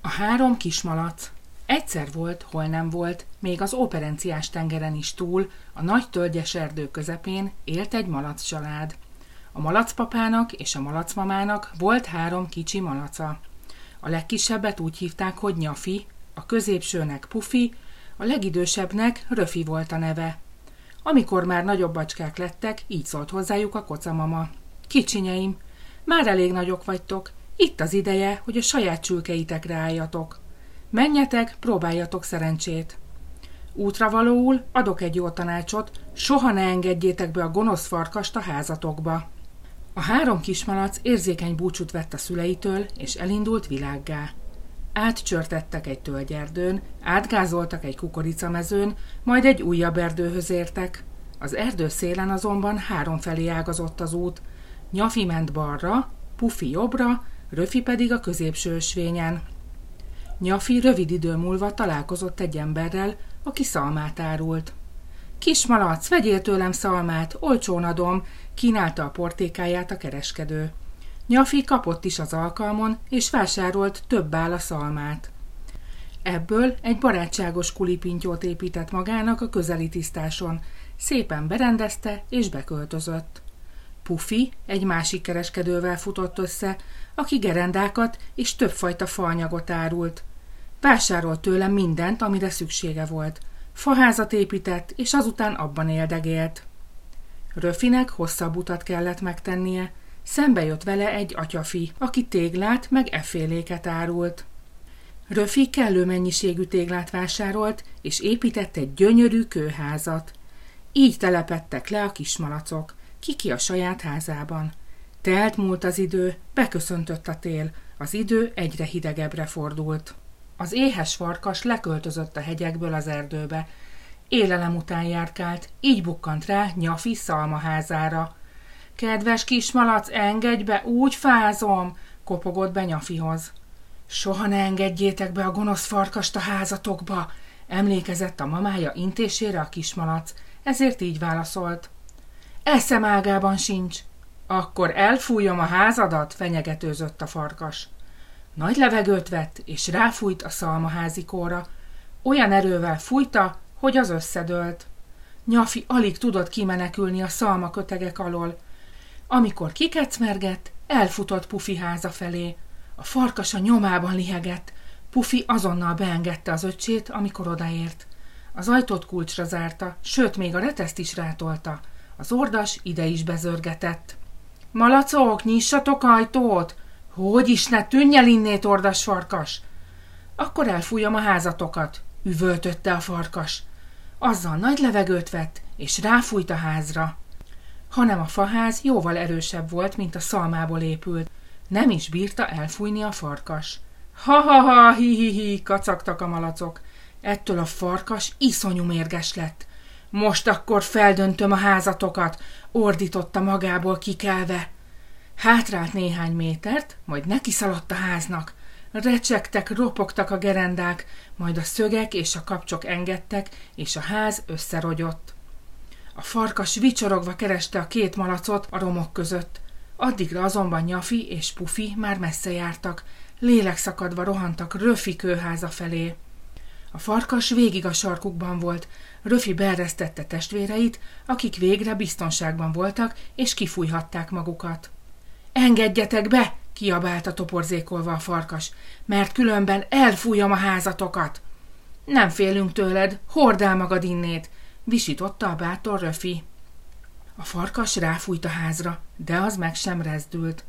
A 3 kismalac. Egyszer volt, hol nem volt, még az Óperenciás tengeren is túl, a nagy tölgyes erdő közepén élt egy malac család. A malacpapának és a malacmamának volt 3 kicsi malaca. A legkisebbet úgy hívták, hogy Nyafi, a középsőnek Pufi, a legidősebbnek Röfi volt a neve. Amikor már nagyobb bacskák lettek, így szólt hozzájuk a kocamama. Kicsinyeim, már elég nagyok vagytok, itt az ideje, hogy a saját csülkeitekre álljatok. Menjetek, próbáljatok szerencsét. Útravalóul adok egy jó tanácsot, soha ne engedjétek be a gonosz farkast a házatokba. A 3 kismalac érzékeny búcsút vett a szüleitől, és elindult világgá. Átcsörtettek egy tölgyerdőn, átgázoltak egy kukoricamezőn, majd egy újabb erdőhöz értek. Az erdő szélen azonban 3 felé ágazott az út. Nyafi ment balra, Pufi jobbra, Röfi pedig a középső ösvényen. Nyafi rövid idő múlva találkozott egy emberrel, aki szalmát árult. Kismalac, vegyél tőlem szalmát, olcsón adom, kínálta a portékáját a kereskedő. Nyafi kapott is az alkalmon, és vásárolt több álla szalmát. Ebből egy barátságos kulipintyót épített magának a közeli tisztáson, szépen berendezte és beköltözött. Pufi egy másik kereskedővel futott össze, aki gerendákat és többfajta faanyagot árult. Vásárolt tőle mindent, amire szüksége volt. Faházat épített, és azután abban éldegélt. Röfinek hosszabb utat kellett megtennie. Szembe jött vele egy atyafi, aki téglát meg efféléket árult. Röfi kellő mennyiségű téglát vásárolt, és épített egy gyönyörű kőházat. Így telepedtek le a kismalacok, ki a saját házában. Telt múlt az idő, beköszöntött a tél, az idő egyre hidegebbre fordult. Az éhes farkas leköltözött a hegyekből az erdőbe. Élelem után járkált, így bukkant rá Nyafi szalmaházára. Kedves kismalac, engedj be, úgy fázom, kopogott be Nyafihoz. Soha ne engedjétek be a gonosz farkast a házatokba, emlékezett a mamája intésére a kismalac, ezért így válaszolt. Eszem ágában sincs. Akkor elfújom a házadat, fenyegetőzött a farkas. Nagy levegőt vett, és ráfújt a szalmaházikóra. Olyan erővel fújta, hogy az összedőlt. Nyafi alig tudott kimenekülni a szalmakötegek alól. Amikor kikecmergett, elfutott Pufi háza felé. A farkas a nyomában lihegett. Pufi azonnal beengedte az öccsét, amikor odaért. Az ajtót kulcsra zárta, sőt, még a reteszt is rátolta. Az ordas ide is bezörgetett. Malacok, nyissatok ajtót! Hogy is ne tűnj el innét, ordas farkas! Akkor elfújom a házatokat, üvöltötte a farkas. Azzal nagy levegőt vett, és ráfújt a házra. Hanem a faház jóval erősebb volt, mint a szalmából épült. Nem is bírta elfújni a farkas. Ha-ha-ha, hi-hi-hi, kacagtak a malacok. Ettől a farkas iszonyú mérges lett. Most akkor feldöntöm a házatokat, ordította magából kikelve. Hátrált néhány métert, majd nekiszaladt a háznak. Recsegtek, ropogtak a gerendák, majd a szögek és a kapcsok engedtek, és a ház összerogyott. A farkas vicsorogva kereste a 2 malacot a romok között. Addigra azonban Nyafi és Pufi már messze jártak, lélekszakadva rohantak Röfi kőháza felé. A farkas végig a sarkukban volt, Röfi beeresztette testvéreit, akik végre biztonságban voltak, és kifújhatták magukat. Engedjetek be, kiabálta toporzékolva a farkas, mert különben elfújom a házatokat. Nem félünk tőled, hordd el magad innét, visította a bátor Röfi. A farkas ráfújt a házra, de az meg sem rezdült.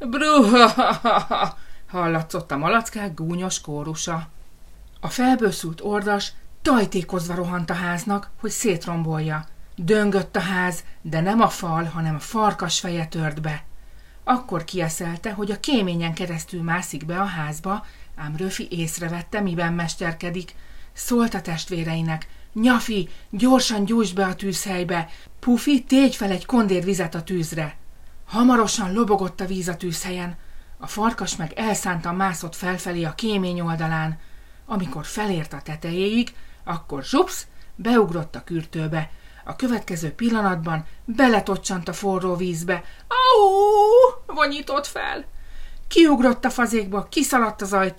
Bruhahaha, hallatszott a malackák gúnyos kórusa. A felbőszült ordas tajtékozva rohant a háznak, hogy szétrombolja. Döngött a ház, de nem a fal, hanem a farkas feje tört be. Akkor kieszelte, hogy a kéményen keresztül mászik be a házba, ám Röfi észrevette, miben mesterkedik. Szólt a testvéreinek, Nyafi, gyorsan gyújtsd be a tűzhelybe, Pufi, tégy fel egy kondér vizet a tűzre. Hamarosan lobogott a víz a tűzhelyen. A farkas meg elszántan mászott felfelé a kémény oldalán. Amikor felért a tetejéig, akkor zsupsz, beugrott a kürtőbe. A következő pillanatban beletocsant a forró vízbe. Au! Vonyított fel. Kiugrott a fazékba, kiszaladt az ajtón,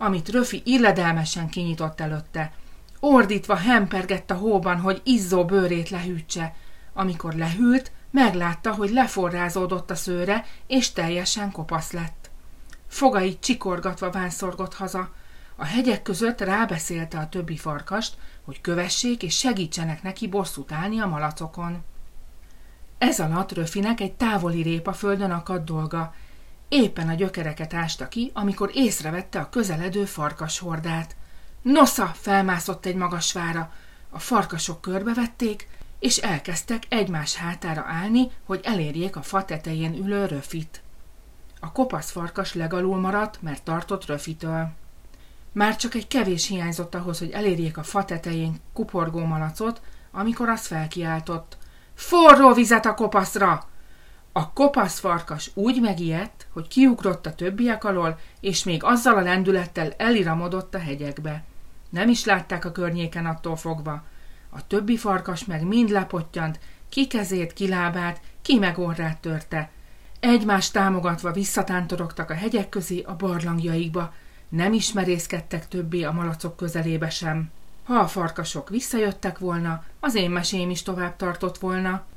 amit Röfi illedelmesen kinyitott előtte. Ordítva hempergett a hóban, hogy izzó bőrét lehűtse. Amikor lehűlt, meglátta, hogy leforrázódott a szőre, és teljesen kopasz lett. Fogait csikorgatva vánszorgott haza. A hegyek között rábeszélte a többi farkast, hogy kövessék és segítsenek neki bosszút állni a malacokon. Ez alatt Röfinek egy távoli répaföldön akadt dolga. Éppen a gyökereket ásta ki, amikor észrevette a közeledő farkashordát. Nosza, felmászott egy magas vára. A farkasok körbevették, és elkezdtek egymás hátára állni, hogy elérjék a fa tetején ülő Röfit. A kopasz farkas legalul maradt, mert tartott Röfitől. Már csak egy kevés hiányzott ahhoz, hogy elérjék a fa tetején kuporgó malacot, amikor az felkiáltott. Forró vizet a kopaszra! A kopasz farkas úgy megijedt, hogy kiugrott a többiek alól, és még azzal a lendülettel eliramodott a hegyekbe. Nem is látták a környéken attól fogva. A többi farkas meg mind lepottyant, ki kezét, ki lábát, ki meg orrát törte. Egymást támogatva visszatántorogtak a hegyek közé a barlangjaikba, nem is merészkedtek többé a malacok közelébe sem. Ha a farkasok visszajöttek volna, az én mesém is tovább tartott volna.